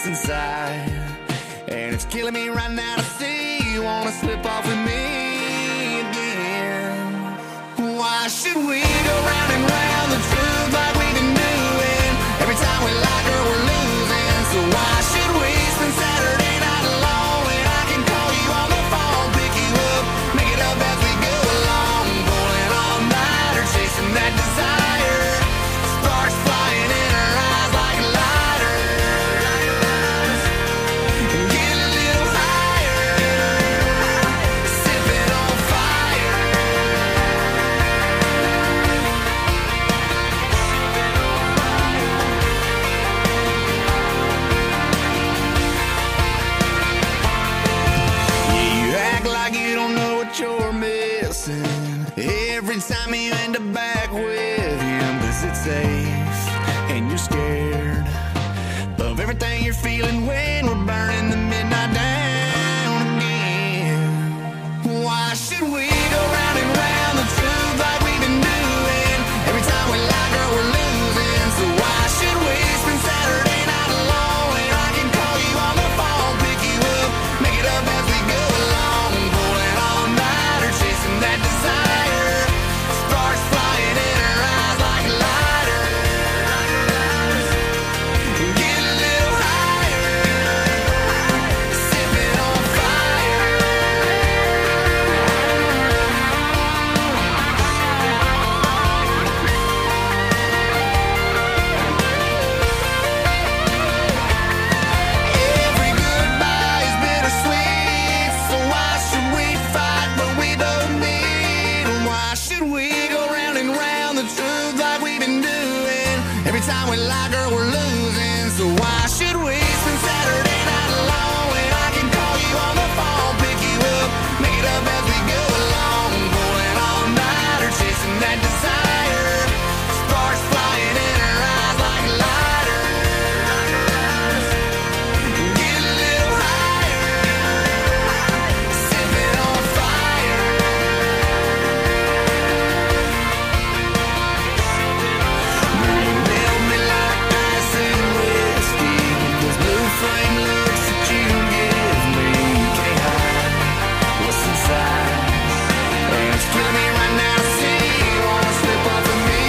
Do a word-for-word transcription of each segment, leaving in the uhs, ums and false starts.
inside, and it's killing me right now to see you wanna slip off with me again. Why should we go round and round the truth like we've been doing? Every time we like her, we're losing. So why should we spend Saturday night alone when I can call you on the phone, pick you up, make it up as we go along, pulling all nighter, chasing that desire, sparks flying in our eyes like lighters. Get a little higher, sipping on fire. Yeah, you act like you don't know what you're missing every time you end up back with him, 'cause it's safe and you're scared of everything you're feeling when we're burning the midnight down again. Why should we go round and round the truth like we've been doing? Every time we like her, we're losing. So why should we spend Saturday night alone when I can call you on the phone, pick you up, make it up as we go along, pulling all nighter, chasing that desire, sparks flying in our eyes like lighters. Get a little higher, sipping on fire. Every goodbye is bittersweet, so why should we fight when we both need? Why should we go round and round the truth like we've been doing? Every time we like her, we're losing. So why should we spend Saturday night alone when I can call you on the phone, pick you up, make it up as we go along, pulling all nighter, chasing that desire, sparks flying in our eyes like lighters. Get a little higher, sipping on fire. Girl, you melt me like ice and whiskey with those blue flame looks that you give me. You can't hide what's inside, and it's killing me right now to see you wanna slip off of me.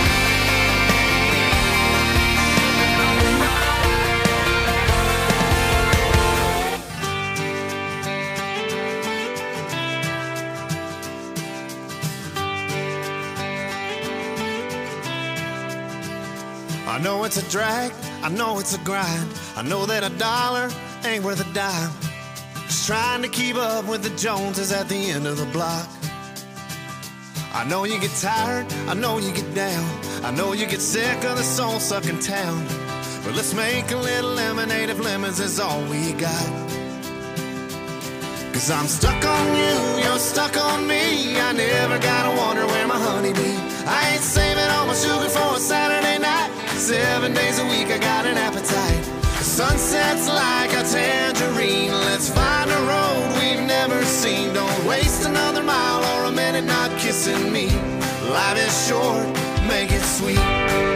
I know it's a drag, I know it's a grind. I know that a dollar ain't worth a dime. Just trying to keep up with the Joneses at the end of the block. I know you get tired, I know you get down. I know you get sick of the soul-sucking town. But let's make a little lemonade if lemons is all we got. 'Cause I'm stuck on you, you're stuck on me. I never gotta wonder where my honey be. I ain't saving all my sugar for a Saturday night. Seven days a week I got an appetite. The sunset's like a tangerine. Let's find a road we've never seen. Don't waste another mile or a minute not kissing me. Life is short, make it sweet.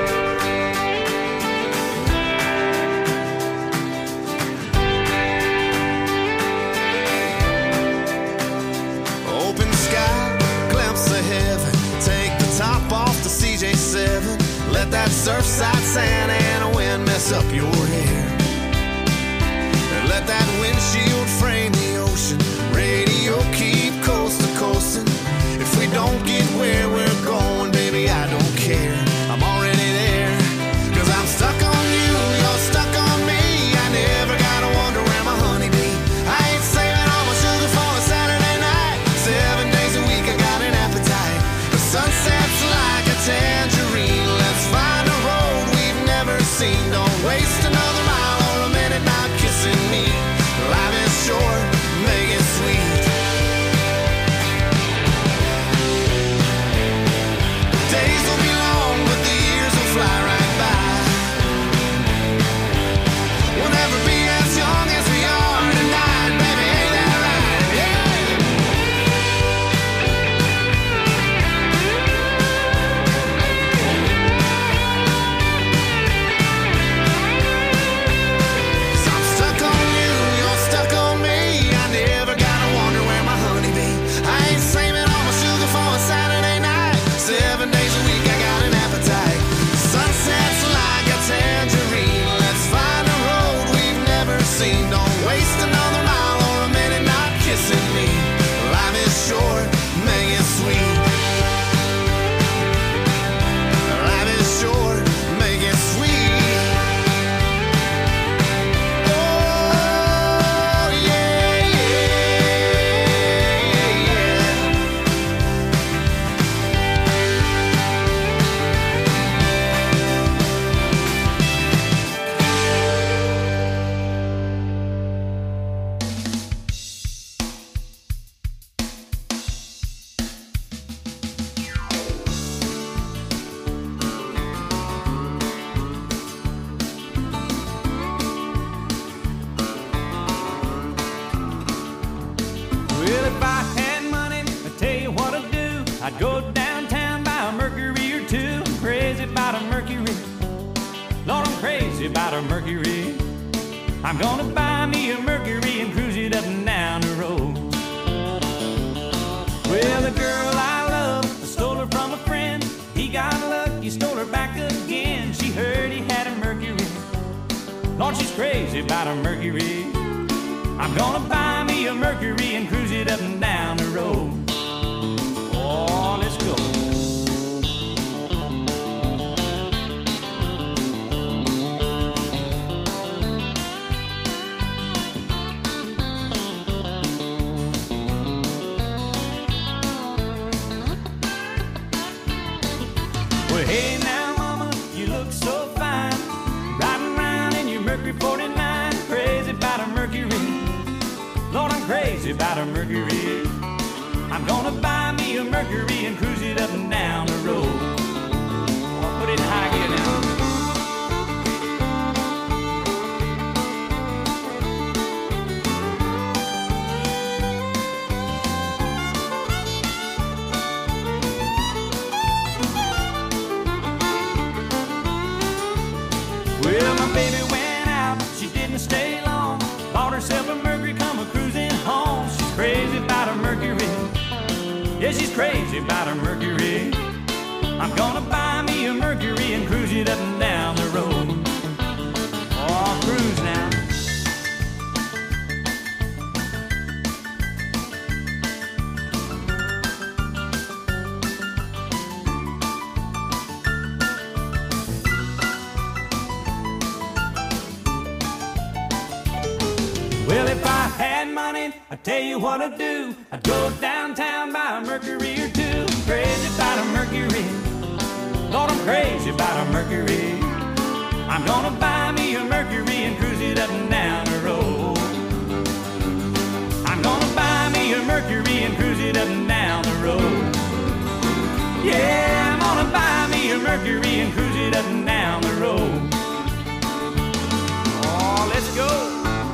Open sky, glimpse of heaven. Take the top off the C J seven. Let that surfside sand and a wind mess up your hair. And let that windshield frame the ocean. Radio keep coast to coasting. If we don't get where we're going, baby, I don't care. I'm already there. 'Cause I'm stuck on you, you're stuck on me. I never gotta wonder where my honey be. I ain't saving all my sugar for a Saturday night. Seven days a week I got an appetite. The sunset's like a tangerine. Let's find a road we've never seen. Don't waste another mile I'd go downtown, buy a Mercury or two. I'm crazy about a Mercury. Lord, I'm crazy about a Mercury. I'm gonna buy me a Mercury and cruise it up and down the road. Well, the girl I love, I stole her from a friend. He got lucky, stole her back again. She heard he had a Mercury. Lord, she's crazy about a Mercury. I'm gonna buy me a Mercury and cruise it up and down the road. Oh, let's go. Well, hey now, mama, you look so fine, riding around in your Mercury forty-nine. Crazy about a Mercury. Lord, I'm crazy about a Mercury. I'm gonna buy me a Mercury and cruise it up and down the road. I'll put it in high gear now. Well, my baby went out, she didn't stay long. Bought herself a Mercury, come a cruising home. She's crazy about a Mercury. Yeah, she's crazy about a Mercury. I'm gonna buy me a Mercury and cruise it up and down the road. Oh, I'll cruise now. Well, if I had money, I'd tell you what I'd do. I'd go downtown, buy a Mercury or two. Crazy about a Mercury. Lord, I'm crazy about a Mercury. I'm gonna buy me a Mercury and cruise it up and down the road. I'm gonna buy me a Mercury and cruise it up and down the road. Yeah, I'm gonna buy me a Mercury and cruise it up and down the road. Oh, let's go.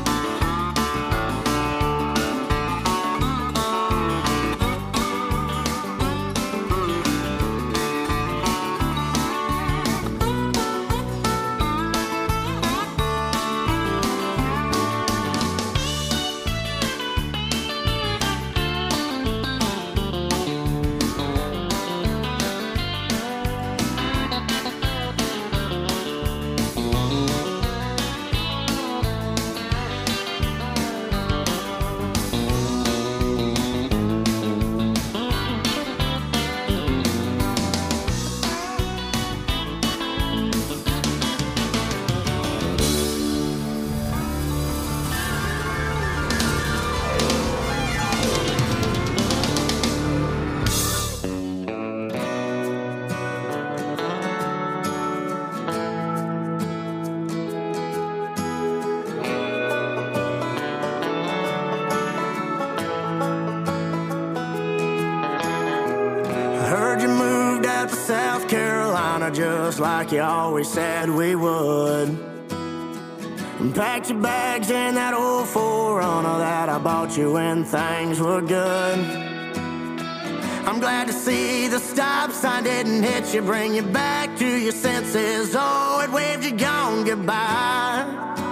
Just like you always said we would. And packed your bags in that old four runner that I bought you when things were good. I'm glad to see the stop sign didn't hit you, bring you back to your senses. Oh, it waved you gone goodbye.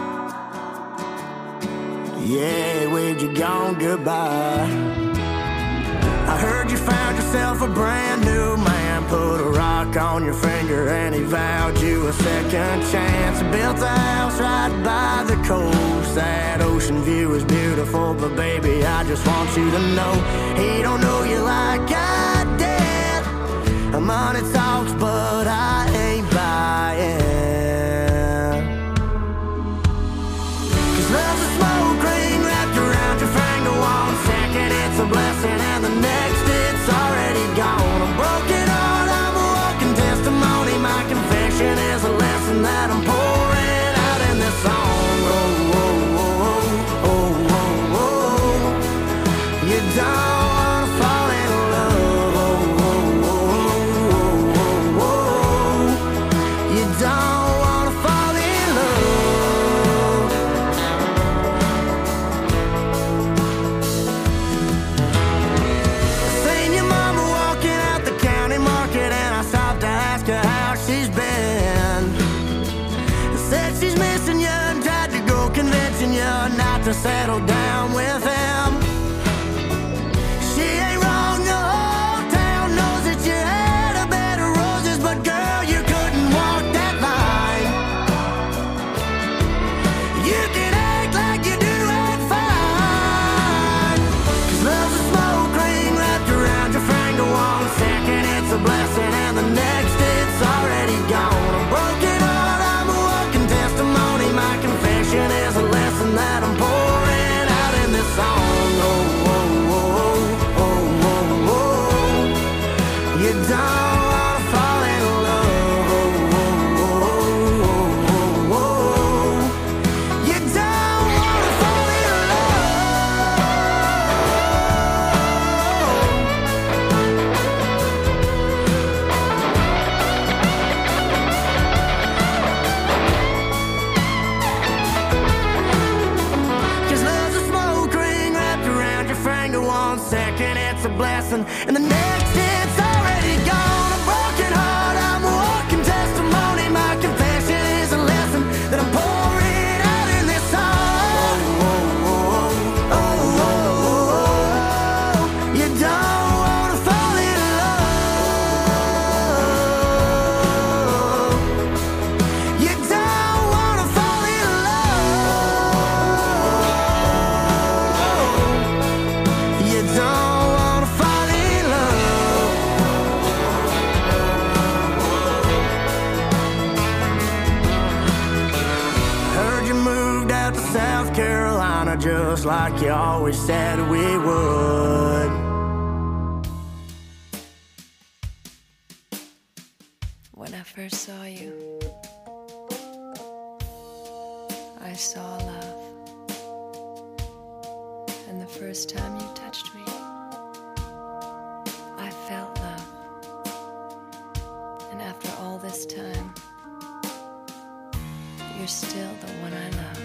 Yeah, it waved you gone goodbye. I heard you found yourself a brand new man, put a rock on your finger and he vowed you a second chance. Built a house right by the coast. That ocean view is beautiful, but baby, I just want you to know he don't know you like I did. Money talks, but I ain't buying. Cause love's a smoke ring wrapped around your finger. One second it's a blessing and the next it's already gone. I'm broken heart, I'm a walking testimony. My confession is a lesson that I'm pouring out in this song. Oh, oh, oh, oh, oh, oh. You don't wanna fall in love. Oh, oh, oh, oh, oh, oh. missing you and tried to go convincing you not to settle down with him. She ain't wrong, the whole town knows that you had a bed of roses, but girl, you couldn't walk that line. You can act like you do it fine, 'cause love's a smoke ring wrapped around your finger. One second it's a blessing and the next it's already gone. A broken heart, I'm a walking testimony. My confession is a lesson that I'm pouring out in this song. Oh, oh, oh, oh, oh, oh. You don't wanna fall in love. Oh, oh, oh, oh, oh. You don't wanna fall in love. 'Cause love's a smoke ring wrapped around your finger. One second it's a blessing and the next it's already gone. A broken heart, I'm a walking testimony. My confession is a lesson that I'm pouring out in this song. Oh, oh, oh, oh, oh. You don't wanna fall in love. You don't wanna fall in love. You don't wanna fall in love. Heard you moved out to South Carolina just like you always said we would. When I first saw you, I saw love. And the first time you touched me, I felt love. And after all this time, you're still the one I love.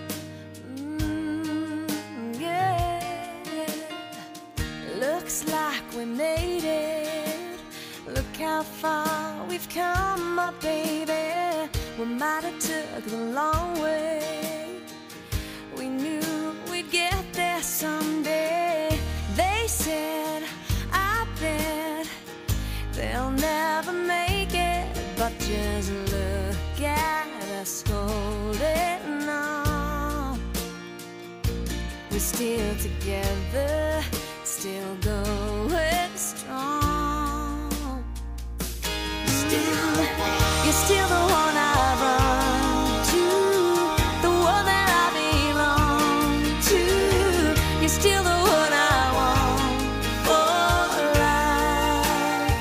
Mm, yeah. Looks like we made it. Look how far we've come, my baby. We might have took the long way. We knew we'd get there someday. They said, I bet they'll never make it, but just look at us holding on. We're still together, still going strong. Still, you're still the one I run to, the one that I belong to. You're still the one I want for life.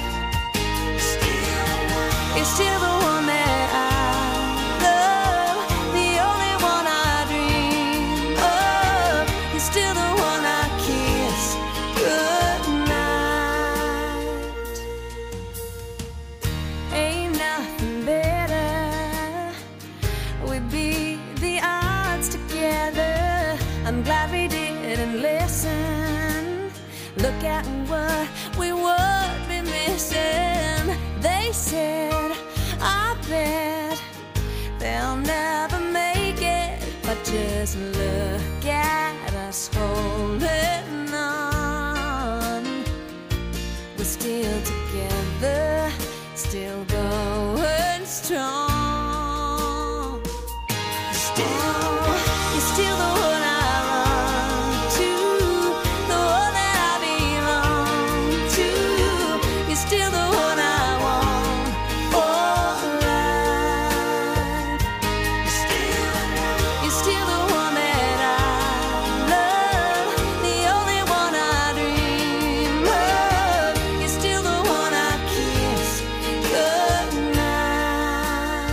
You're still the one that I love, the only one I dream of. You're still the one I kiss goodnight. Ain't nothing better. We beat the odds together. I'm glad we didn't listen. Look at what we would be missing. They said, I bet they'll never make it, but just look at us holding on. We're still together, still going strong. Still, you're still the one I run to, the one that I belong to. You're still the one I want for life. You're still the one that I love, the only one I dream of. You're still the one I kiss goodnight.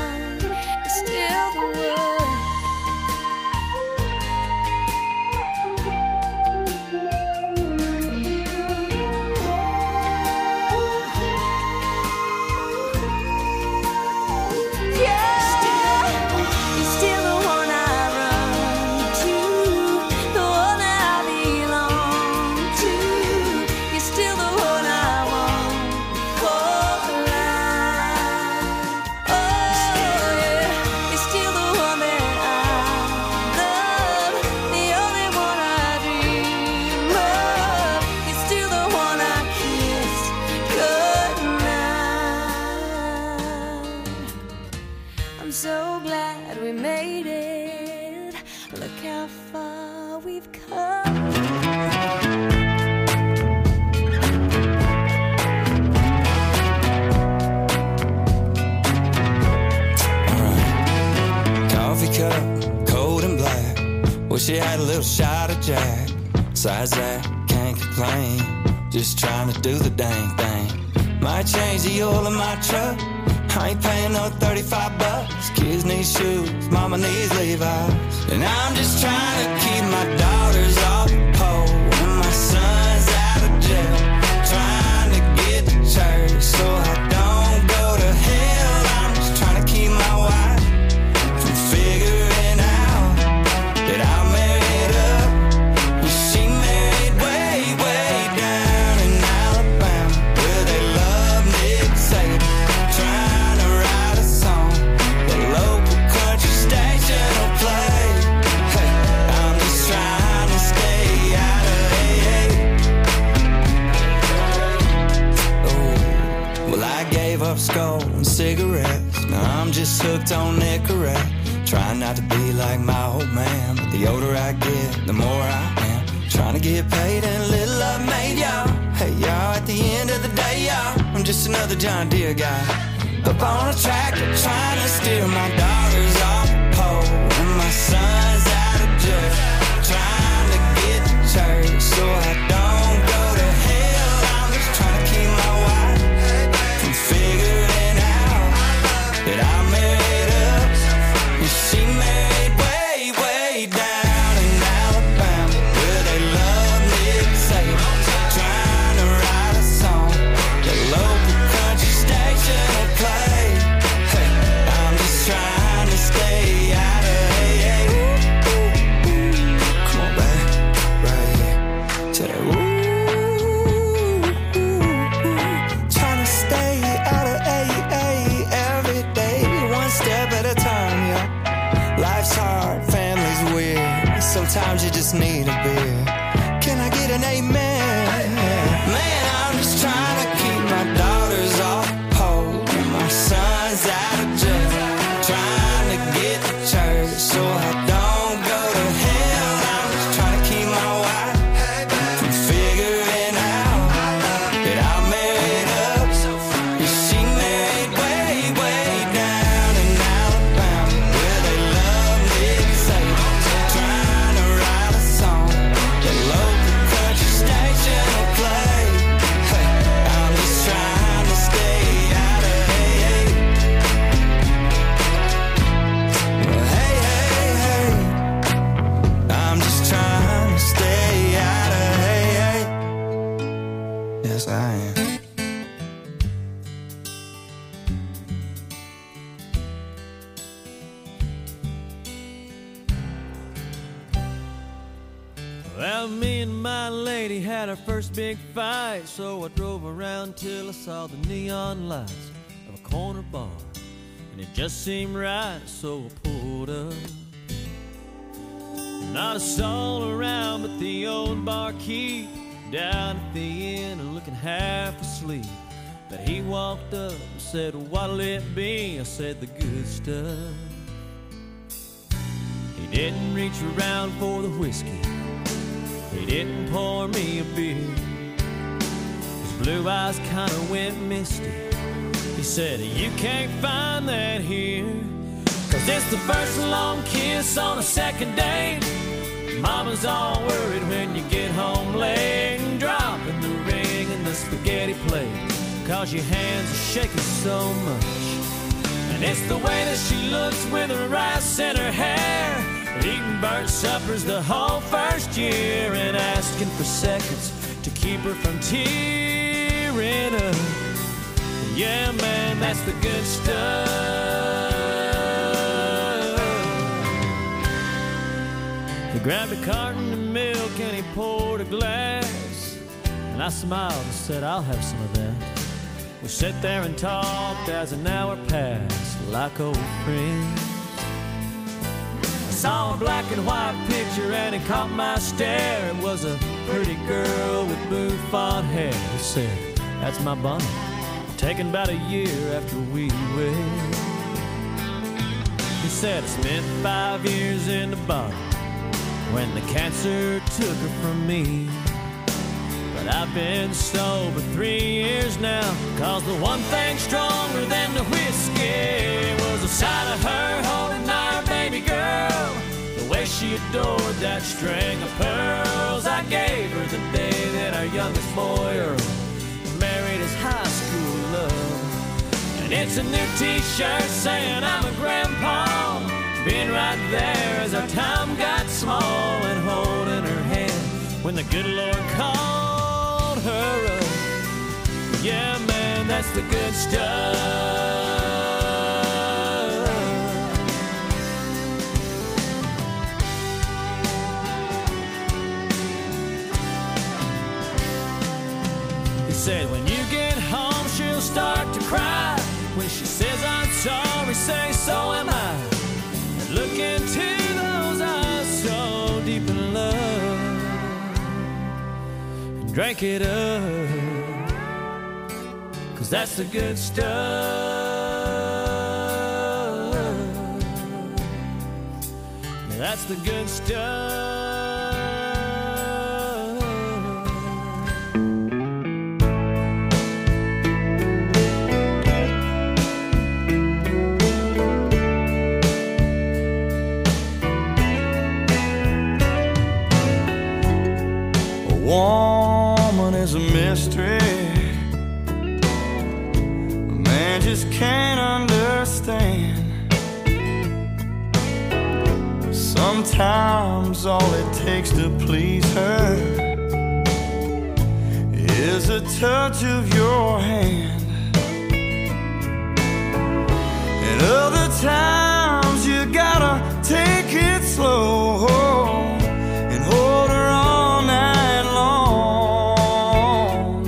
Look how far we've come. Cup, cold and black. Wish you had a little shot of Jack. Besides that, can't complain. Just trying to do the dang thing. Might change the oil in my truck. I ain't paying no thirty-five bucks. Kids need shoes, mama needs Levi's. And I'm just trying to keep my daughters off the pole and my son's out of jail. Trying to get to church so I don't go to hell. I'm just trying to keep my wife from figuring out that I married up and she married way, way down in Alabama, where they love Nick Saban. Trying to write a song the local country station will play. Hey, I'm just trying to stay out of A A. Oh, well I gave up skull and cigarettes. Now I'm just hooked on Nicorette. Trying not to be like my old man, but the older I get, the more I am. Trying to get paid and a little love made, y'all. Hey, y'all, at the end of the day, y'all, I'm just another John Deere guy. Up on a tractor, trying to steer my daughters off the pole and my son's out of jail. Trying to get to church so I don't go to hell. I'm just trying to keep my wife from figuring out that I married up and she married way, way down in Alabama, where they love Nick Saban. Trying to write a song the local country station will play. Hey, I'm just trying to stay out of A A. Come on back, right here. Tell that ooh, ooh, ooh. Trying to stay out of A A every day, one step at a time, yeah. Life's hard, family's weird. Sometimes you just need a beer. Can I get an amen? Man, I'm just trying to keep my daughters off the pole and my son's out of jail. Trying to get to church so I don't go to hell. I'm just trying to keep my wife from figuring out that I married up and she married way, way down in Alabama, where they love Nick Saban. Trying to write a song the local country station will play. Hey, I'm just trying to stay out of A A. Well, hey, hey, hey, I'm just trying to stay out of A A. Yes, I am. Well, me and my lady had our first big fight, so I drove around till I saw the neon lights of a corner bar, and it just seemed right, so I pulled up. Not a soul around but the old barkeep down at the inn and looking half asleep. But he walked up and said, "What'll it be?" I said, "The good stuff." He didn't reach around for the whiskey, he didn't pour me a beer. His blue eyes kinda went misty. He said, "You can't find that here, 'cause it's the first long kiss on a second date. Mama's all worried when you get home late, and dropping the ring in the spaghetti plate, 'cause your hands are shaking so much. And it's the way that she looks with her rice in her hair, eating burnt suppers the whole first year, and asking for seconds to keep her from tearing up. Yeah, man, that's the good stuff." He grabbed a carton of milk and he poured a glass, and I smiled and said, "I'll have some of that." We sat there and talked as an hour passed like old friends. I saw a black and white picture and it caught my stare. It was a pretty girl with bouffant hair. He said, "That's my Bonnie, taken about a year after we wed." He said, "I spent five years in the bottom, when the cancer took her from me. But I've been sober three years now, 'cause the one thing stronger than the whiskey was the sight of her holding our baby girl, the way she adored that string of pearls I gave her the day that our youngest boy Earl married his high school love. And it's a new t-shirt saying I'm a grandpa, being right there as our time got small, and holding her hand when the good Lord called her up. Yeah, man, that's the good stuff. He said when you get home she'll start to cry. When she says I'm sorry, say so am I. And look into those eyes so deep in love, and drink it up, 'cause that's the good stuff. That's the good stuff. Woman is a mystery, a man just can't understand. Sometimes all it takes to please her is a touch of your hand, and other times you gotta take it slow and hold her all night long.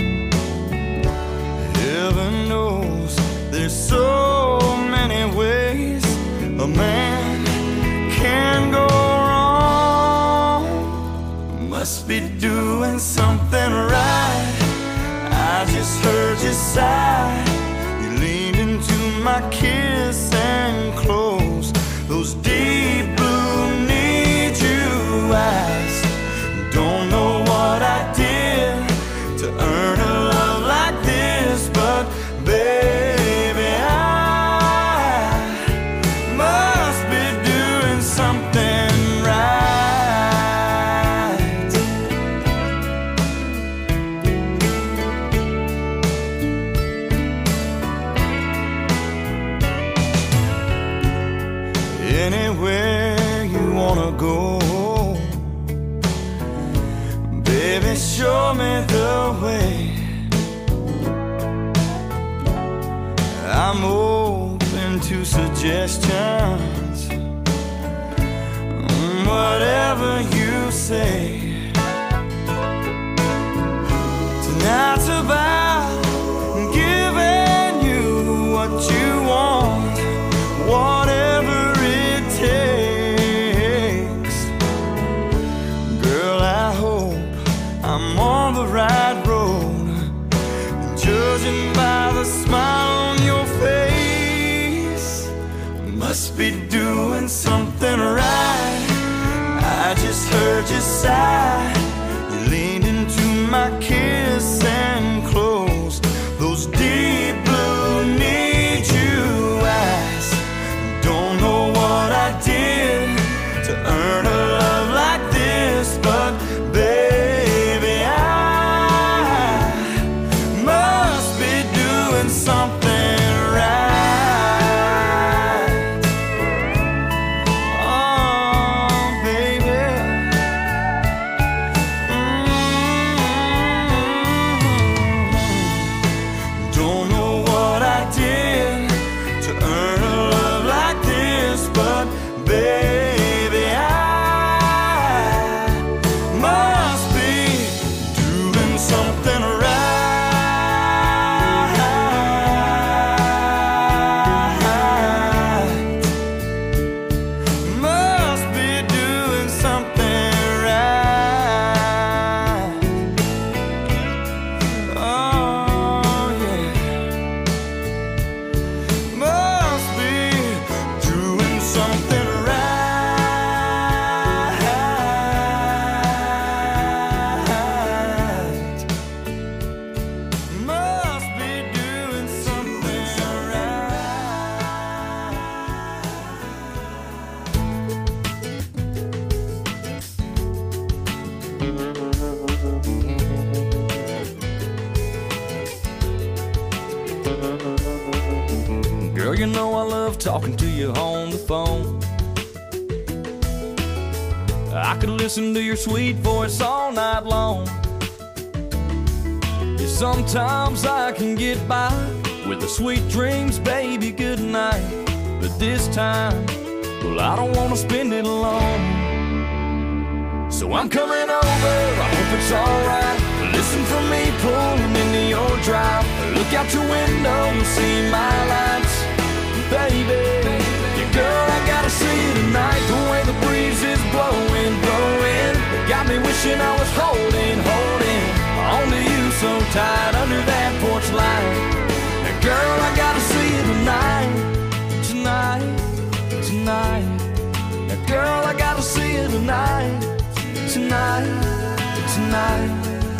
Heaven knows there's so many ways a man can go wrong. Must be doing something right. I just heard you sigh. You leaned into my kiss and closed those deep blue need you eyes. Don't know what I did to earn a love like this, but baby, I must be doing something right. Anywhere you wanna go, baby, show me the way. I'm open to suggestions, whatever you say. Tonight's about giving you what you want, whatever it takes. Girl, I hope I'm on the right road, judging by the smile on your face. Must be doing something right. I just heard you sigh. You leaned into my kiss and closed those deep blue need you eyes. Don't know what I did to earn a love like this, but baby, I must be doing something right. Oh, baby, love talking to you on the phone. I could listen to your sweet voice all night long. Yeah, sometimes I can get by with the sweet dreams, baby, good night. But this time, well, I don't want to spend it alone. So I'm coming over, I hope it's alright. Listen for me pulling into your drive. Look out your window, you'll see my lights. Baby, yeah, girl, I gotta see you tonight. The way the breeze is blowing, blowing, got me wishing I was holding, holding onto you so tight under that porch light. Now, girl, I gotta see you tonight, tonight, tonight. Now, girl, I gotta see you tonight, tonight, tonight.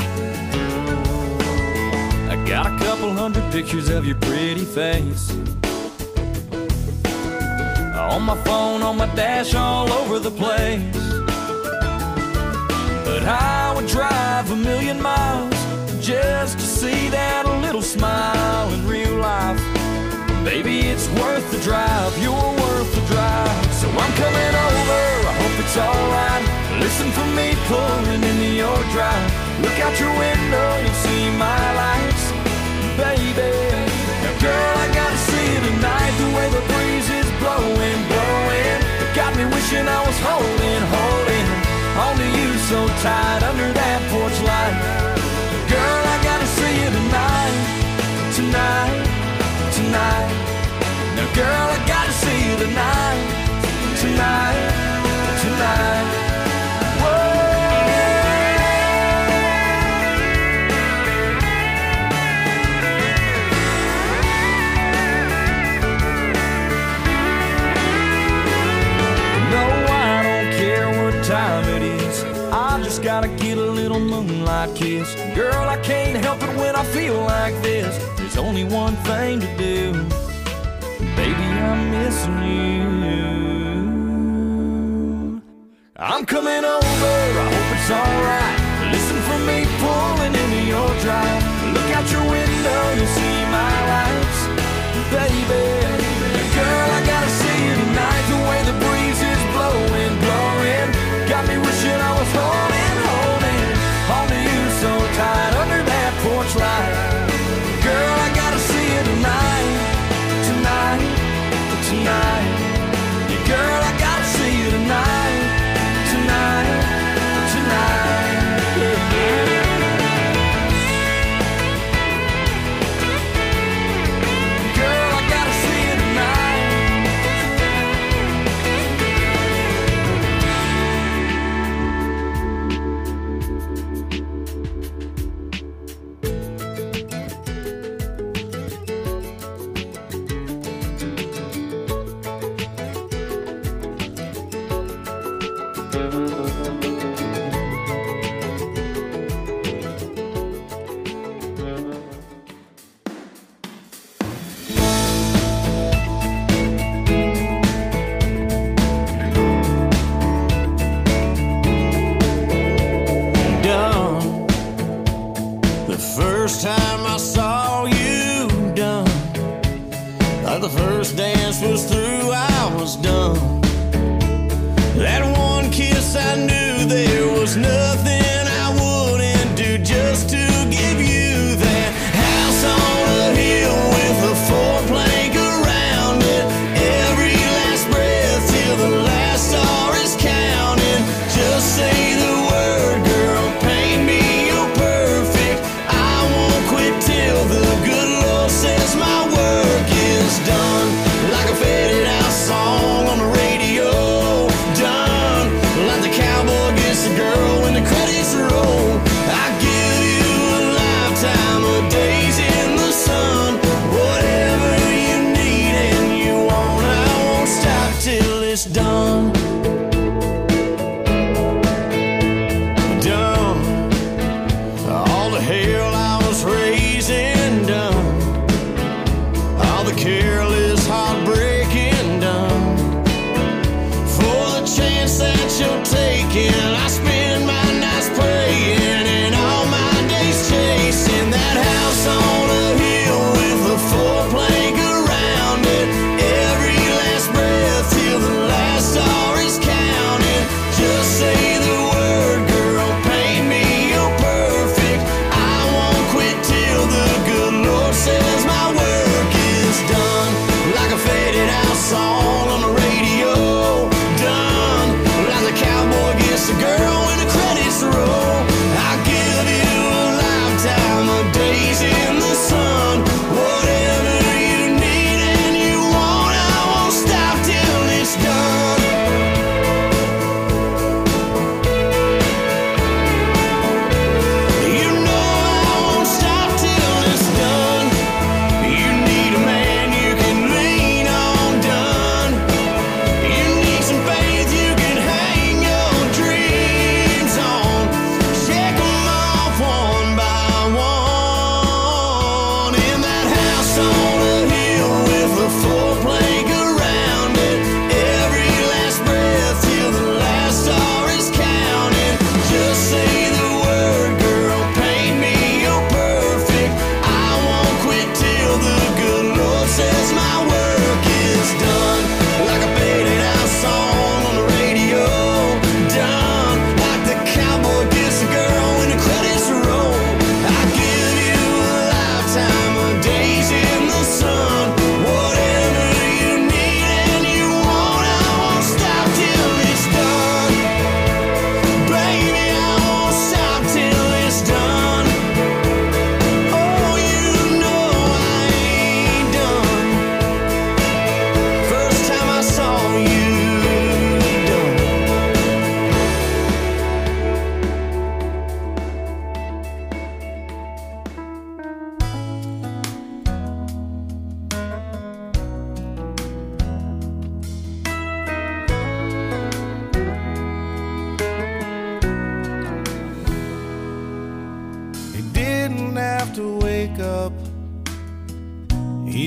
I got a couple hundred pictures of your pretty face on my phone, on my dash, all over the place. But I would drive a million miles just to see that little smile in real life. Baby, it's worth the drive, you're worth the drive. So I'm coming over, I hope it's alright. Listen for me pulling into your drive. Look out your window, you'll see my lights. Baby, now girl, I gotta see you tonight. The way the breeze is blowing, blowing, it got me wishing I was holding, holding onto you so tight under that porch light. Girl, I gotta see you tonight, tonight, tonight. Now girl, I gotta see you tonight, tonight, tonight. Gotta get a little moonlight kiss. Girl, I can't help it when I feel like this. There's only one thing to do. Baby, I'm missing you. I'm coming over, I hope it's alright. Listen for me pulling into your drive. Look out your window, you'll see my lights. Baby, girl, I gotta see you tonight. The way the breeze is blowing, blowing, got me wishing I was holding onto you so tight under that porch light. Girl, I gotta see you tonight, tonight, tonight. Yeah, girl, I gotta see you tonight, tonight, tonight. Yeah, yeah. Girl, I gotta see you tonight. The first dance was through, I was done. That one kiss, I knew there was nothing I wouldn't do just to give you that house on a hill with a four plank around it. Every last breath till the last star is counted. Just say the word, girl, paint me, you're perfect. I won't quit till the good Lord says my work is done. Like a faded out song on the radio. Done like the cowboy gets the girl when the credits roll. I give you a lifetime of days in the sun. Whatever you need and you want, I won't stop till it's done. Done all the hell I was raising, done all the careless heartbreaking, done for the chance that you're taking. I spend my nights praying and all my days chasing that house on a hill with a four plank around it. Every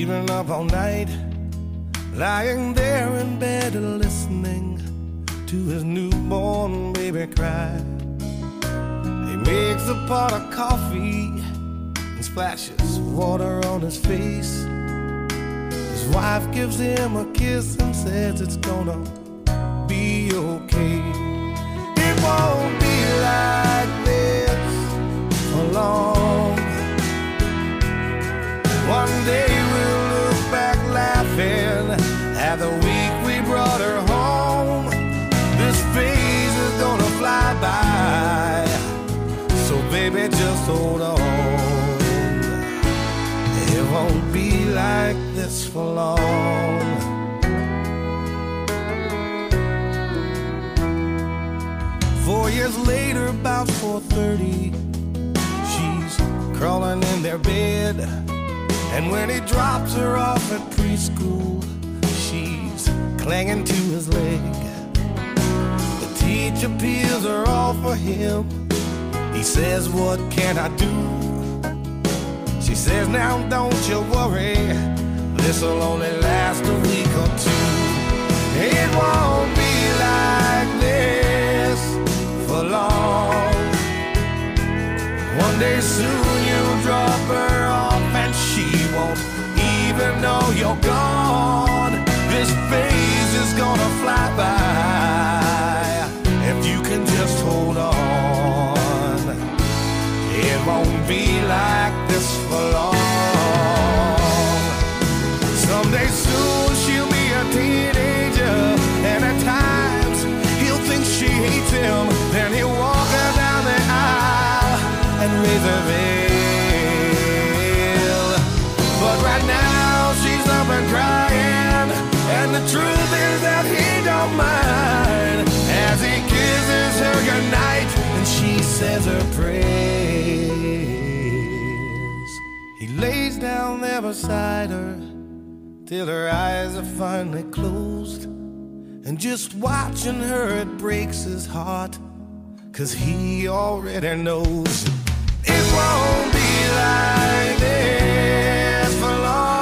He'd been up all night, lying there in bed listening to his newborn baby cry. He makes a pot of coffee and splashes water on his face. His wife gives him a kiss and says it's gonna be okay. It won't be like this for long. One day we'll look back laughing at the week we brought her home. This phase is gonna fly by, so baby just hold on. It won't be like this for long. Four years later, about four thirty, she's crawling in their bed. And when he drops her off at preschool, she's clinging to his leg. The teacher peels her off for him. He says, what can I do? She says, now don't you worry, this'll only last a week or two. It won't be like this for long. One day soon you'll drop her off and she won't even know you're gone. This phase is gonna fly by if you can just hold on. It won't be like this for long. Someday soon she'll be a teenager, and at times he'll think she hates him. Then he'll walk her down the aisle and raise her veil. But right now she's up and crying, and the truth is that he don't mind as he kisses her goodnight and she says her prayers. He lays down there beside her till her eyes are finally closed, and just watching her it breaks his heart, 'cause he already knows it won't be like this for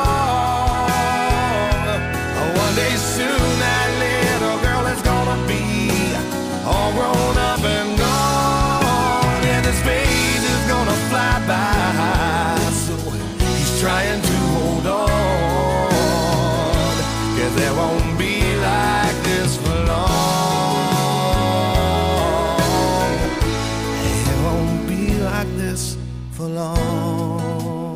long. One day soon that little girl is gonna be all grown up and gone. Yeah, this phase is gonna fly by, so he's trying to hold on, 'cause there won't be like this for long. It won't be like this for long.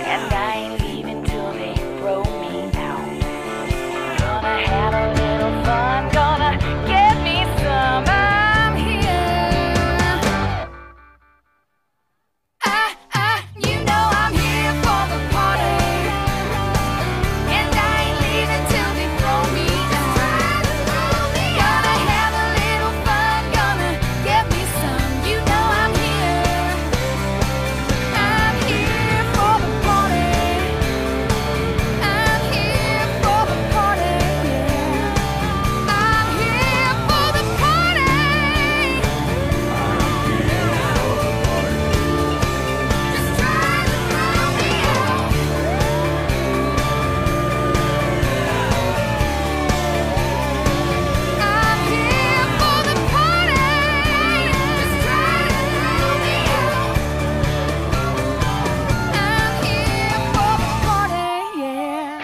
and I ain't leaving till they throw me out. Gonna have a little fun, gonna get me some. I'm here. I, I, you know I'm here for the party, and I ain't leaving till they throw me out. Gonna have a little fun, gonna get me some. You know I'm here. I'm here for the party. I'm here for the party. Yeah. I'm here for the party. Just try to throw me out. I'm here for the party. Just try to throw me out. I'm here for the party, yeah.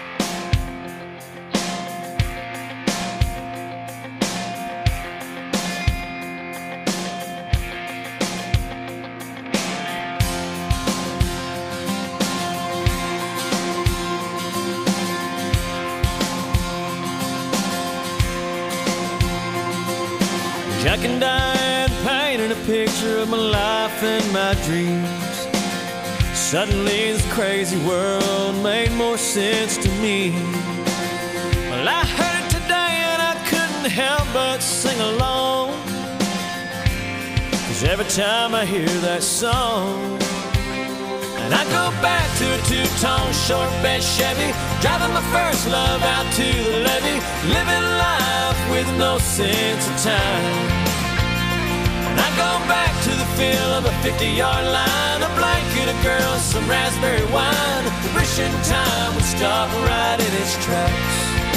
Jack and Diane painted a picture of my life and my dreams. Suddenly this crazy world made more sense to me. Well, I heard it today and I couldn't help but sing along, 'cause every time I hear that song, and I go back to a two-tone short bed Chevy, driving my first love out to the levee, living life with no sense of time. And I go back to the feel of a fifty-yard line, a blanket, a girl, some raspberry wine, wishing time would stop right in its tracks.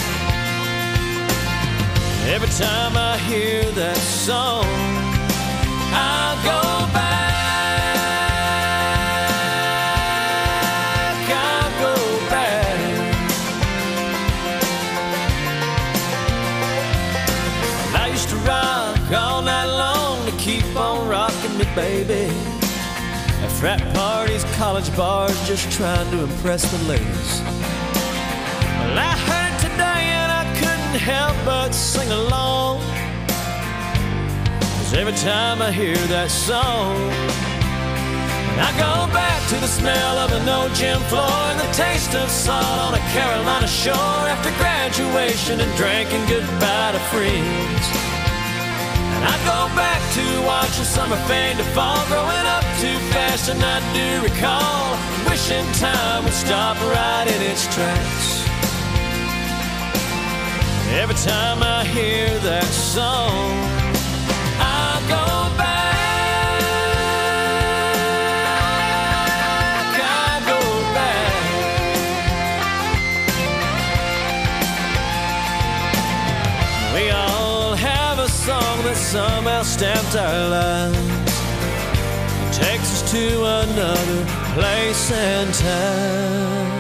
Every time I hear that song, I'll go back. All night long to keep on rocking me, baby. At frat parties, college bars, just trying to impress the ladies. Well, I heard it today and I couldn't help but sing along, 'cause every time I hear that song, and I go back to the smell of an old gym floor and the taste of salt on a Carolina shore after graduation and drinking goodbye to friends. I go back to watching summer fade to fall, growing up too fast and I do recall, wishing time would stop right in its tracks. Every time I hear that song, I go back, I go back. We all have a song that somehow stamped our lives, it takes us to another place and time.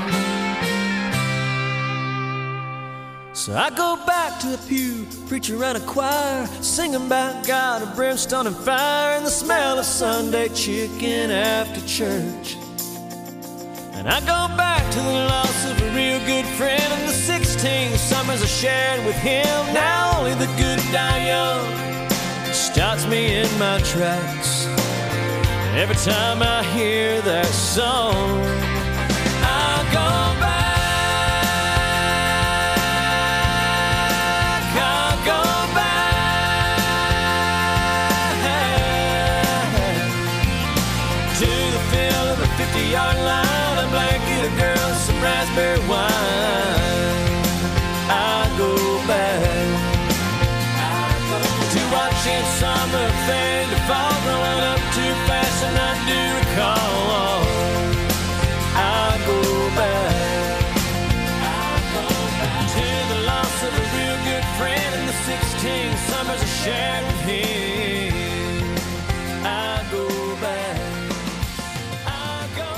So I go back to the pew, preacher and a choir, singing about God and brimstone and fire, and the smell of Sunday chicken after church. And I go back to the loss of a real good friend and the sixteen summers I shared with him. Now only the good die young stops me in my tracks. Every time I hear that song, I go back, I go back to the feel of a fifty-yard line, a blanket, a girl, some raspberry wine. I go back to watching summer fade to fall, growing up too fast and I do recall. I go back, I go back to the loss of a real good friend and the sixteen summers I shared with him. I go back, I go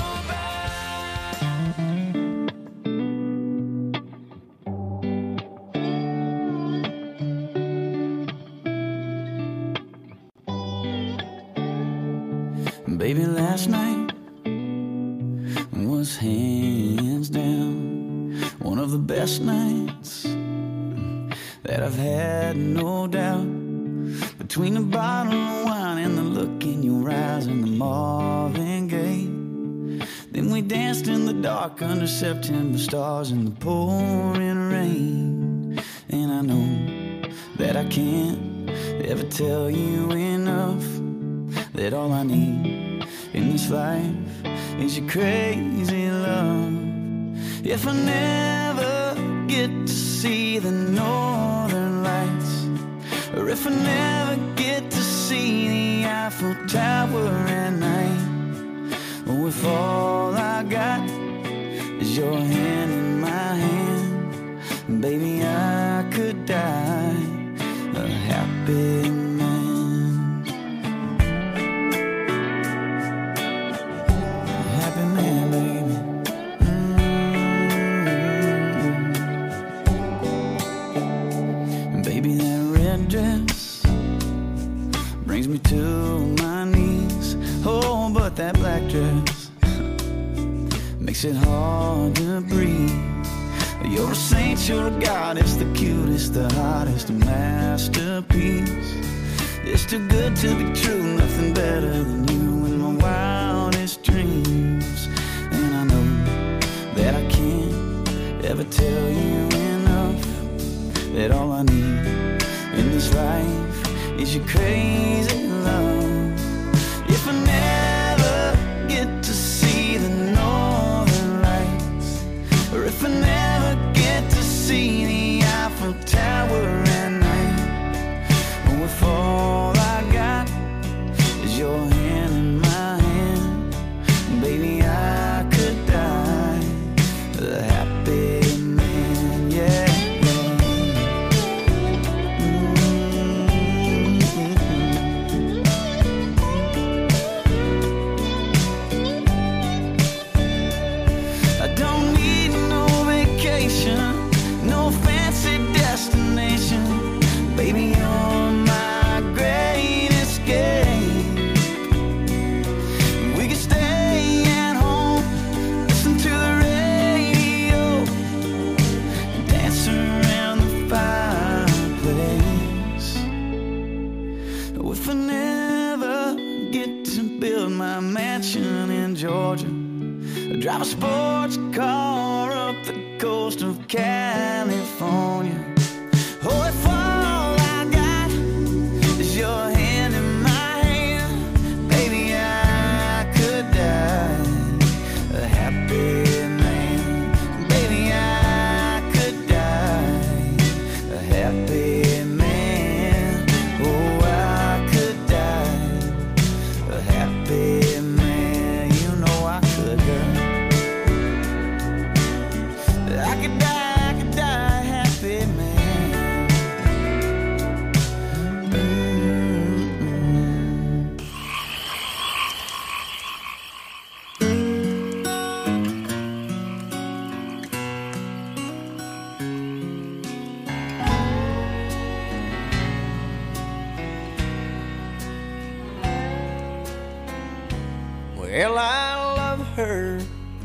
Baby, last night was hands down one of the best nights that I've had, no doubt. Between the bottle of wine and the look in your eyes and the Marvin Gaye, then we danced in the dark under September stars in the pouring rain. And I know that I can't ever tell you enough that all I need in this life is your crazy love. If I never get to see the northern lights, or if I never get to see the Eiffel Tower at night, or if all I got is your hand in my hand, baby, I could die a happy man. Brings me to my knees. Oh, but that black dress makes it hard to breathe. You're a saint, you're a goddess, the cutest, the hottest, a masterpiece. It's too good to be true, nothing better than you in my wildest dreams. And I know that I can't ever tell you enough that all I need in this life is your crazy love. If I never get to see the northern lights, or if I never get to see the Eiffel Tower at night, or if all I got is your hand in my hand, baby, I could die a happy man, yeah. No fancy destination, baby, you're my great escape. We could stay at home, listen to the radio, dance around the fireplace. If I never get to build my mansion in Georgia, drive a sports car up the coast of California. Oh, if all I got is your hand in my hand, baby, I could die a happy man. Baby, I could die a happy man. Oh, I could die a happy man. You know I could, girl. I could die, I could die happy, man. Mm-hmm. Well, I love her,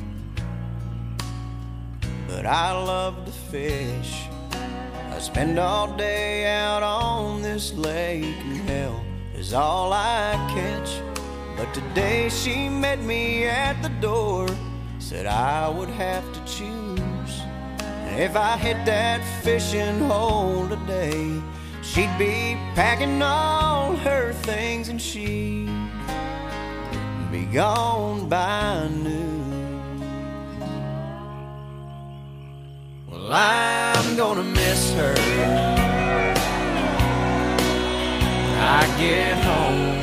but I love to fish. I spend all day out on this lake, and hell is all I catch. But today she met me at the door, said I would have to choose. And if I hit that fishing hole today, she'd be packing all her things and she'd be gone by noon. Well, I'm gonna miss her when I get home.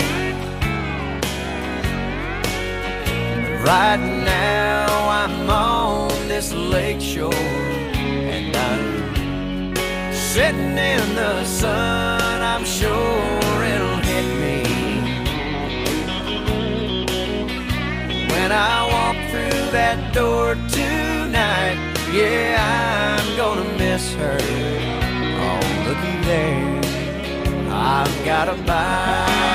But right now I'm on this lake shore, and I'm sitting in the sun. I'm sure it'll hit me when I walk through that door tonight. Yeah, I'm gonna miss her. Oh, looky there, I've got a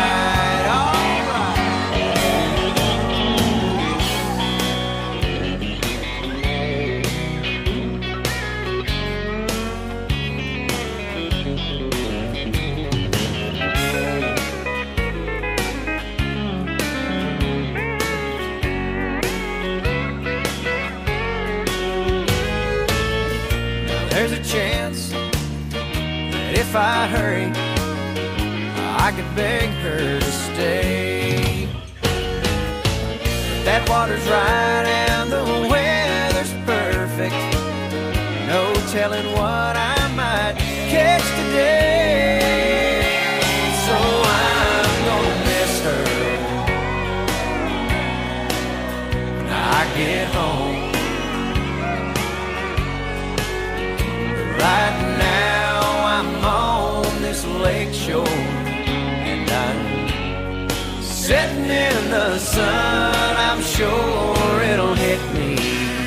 bite. All right. there's a chance that if I hurry, I could beg her to stay. That water's right and the weather's perfect. No telling what I might catch today. So I'm gonna miss her when I get home. Right now I'm on this lake shore, and I'm sitting in the sun. I'm sure it'll hit me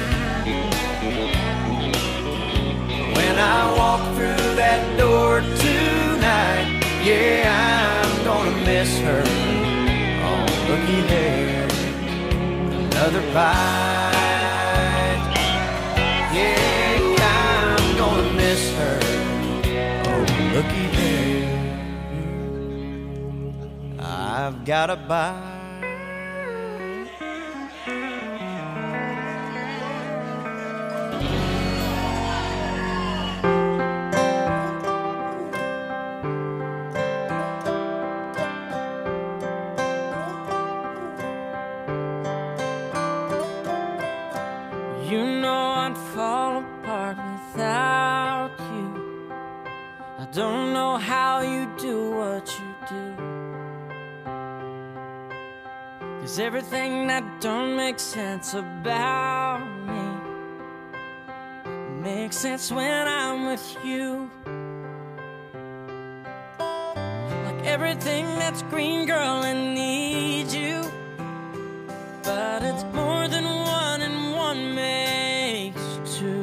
when I walk through that door tonight. Yeah, I'm gonna miss her. Oh, looky there, another bite. Yeah, I'm gonna miss her. Oh, looky there, I've got a bite. You know I'd fall apart without you. I don't know how you do what you do, 'cause everything that don't make sense about me makes sense when I'm with you. Like everything that's green, girl, I need you, but it's more than one and one makes two.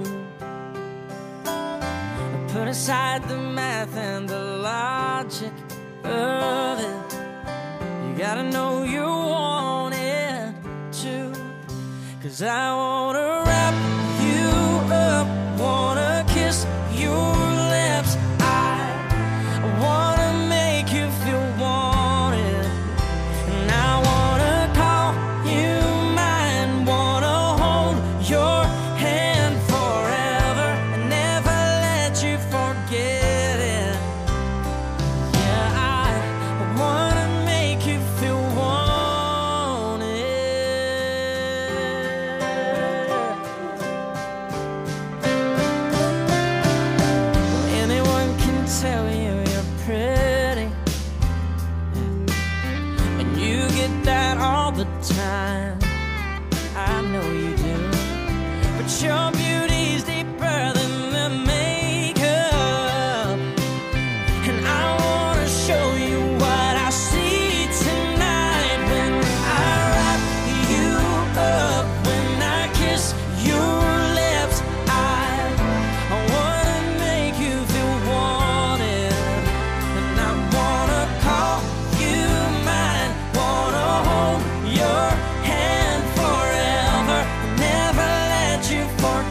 Put aside the math and the logic of it. You gotta know you want it too, 'cause I wanna wrap you up, wanna kiss your lips. I wanna make you feel wanted, and I wanna call you mine, wanna hold your hand forever and never let you forget it. Yeah, I wanna make you feel wanted. Anyone can tell you you're pretty, and you get that all the time. I know you do, but your beauty's deeper than the makeup, and I wanna show you what I see tonight when I wrap you up, when I kiss your lips. I, I wanna make you feel wanted, and I wanna call you mine, wanna hold your hand forever, never let you forget.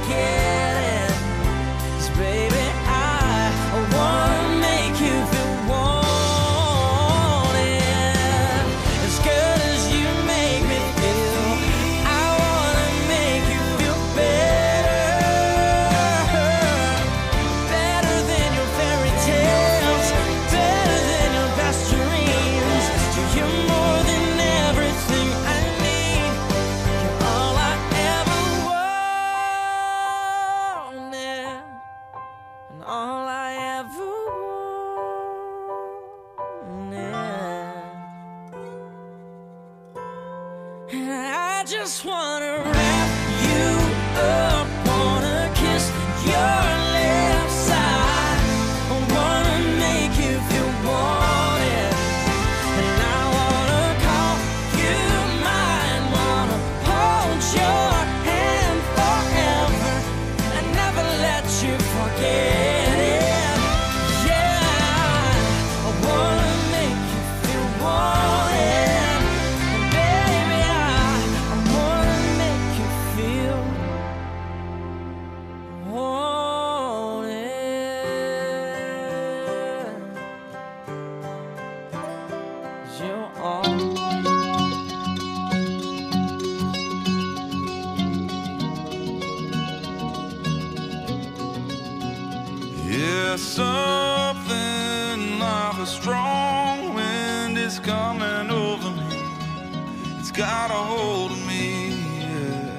There's something like a strong wind is coming over me. It's got a hold of me, yeah.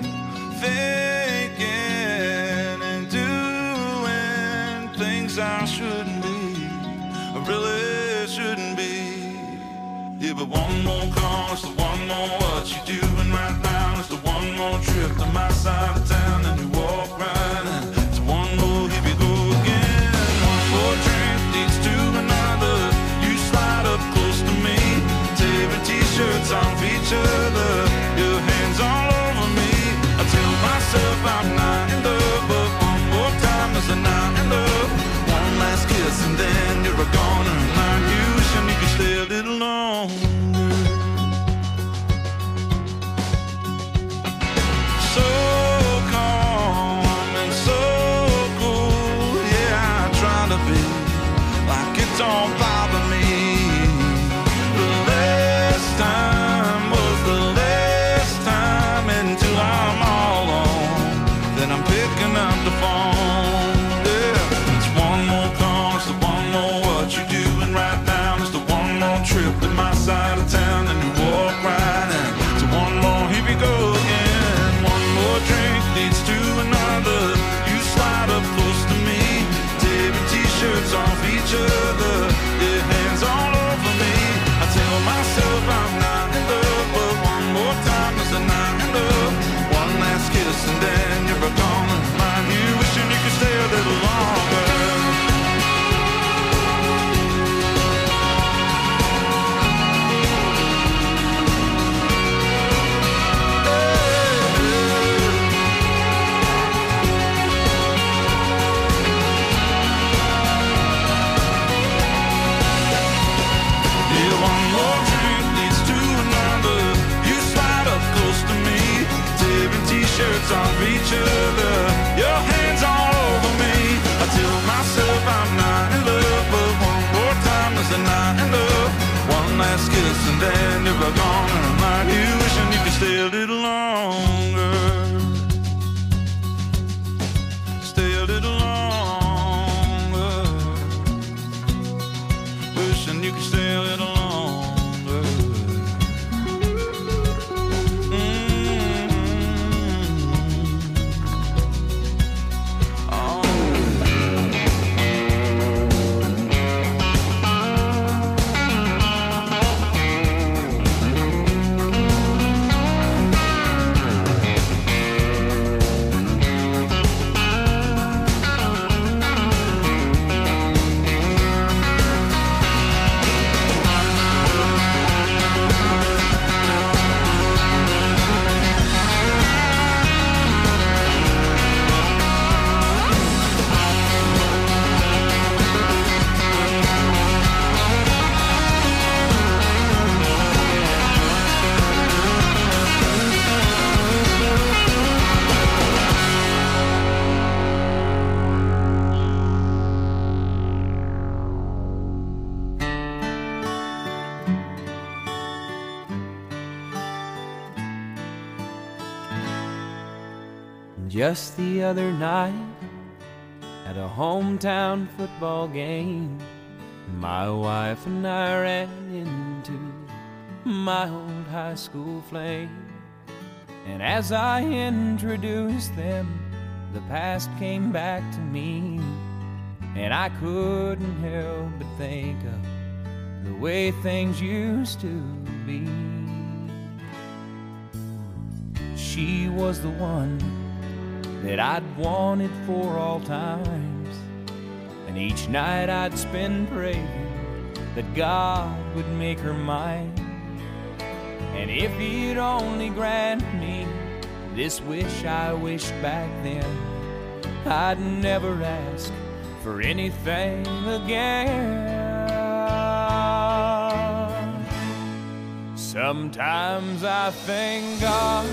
Thinking and doing things I shouldn't be, I really shouldn't be. Yeah, but one more call, it's the one more what you doing right now. It's the one more trip to my side of town, and you walk right in. It's one more, here we go again. One more drink leads to another. You slide up close to me, tearing t-shirts off each other, your hands all over me. I tell myself I'm not in love, but one more time is a not in love. One last kiss and then you're a goner, and I'm you wishing you could stay a little longer. So calm and so cool, yeah, I try to be like it don't bother me. The last time was the last time, until I'm all alone, then I'm picking up the phone. Yeah, it's one more call, it's the one more what you doing right now. It's the one more trip to my side of town, and you walk right in. It's one more, here we go again. One more drink leads to another. You slide up close to me, tearing t-shirts off each other, your hands all over me. I tell myself I'm not in love, but one more time is a not in love. One last kiss and then you're gone, and mind you wishing you could stay a little longer. Shirts off each other, your hands all over me. I tell myself I'm not in love, but one more time is a not in love. One last kiss and then you're gone, and I'm like you wishing you could stay a little longer. Stay a little longer. Wishing you could stay a little longer. Just the other night, at a hometown football game, my wife and I ran into my old high school flame. And as I introduced them, the past came back to me, and I couldn't help but think of the way things used to be. She was the one that I'd wanted for all times, and each night I'd spend praying that God would make her mine. And if he'd only grant me this wish I wished back then, I'd never ask for anything again. Sometimes I thank God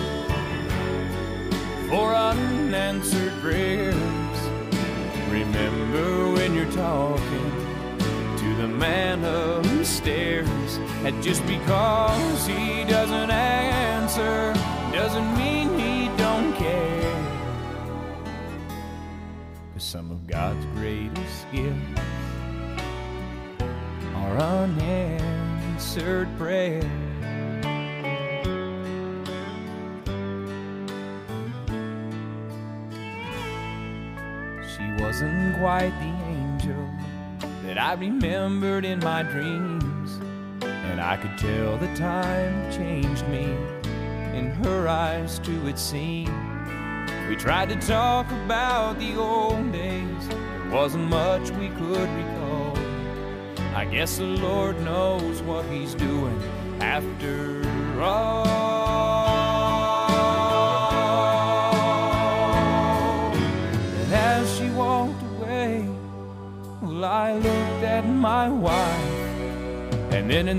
for unanswered prayers. Remember when you're talking to the man upstairs, that just because he doesn't answer doesn't mean he don't care. 'Cause some of God's greatest gifts are unanswered prayer. She wasn't quite the angel that I remembered in my dreams, and I could tell the time changed me. In her eyes too it seemed. We tried to talk about the old days. There wasn't much we could recall. I guess the Lord knows what He's doing after all. And as she walked away, well, I looked at my wife, and then in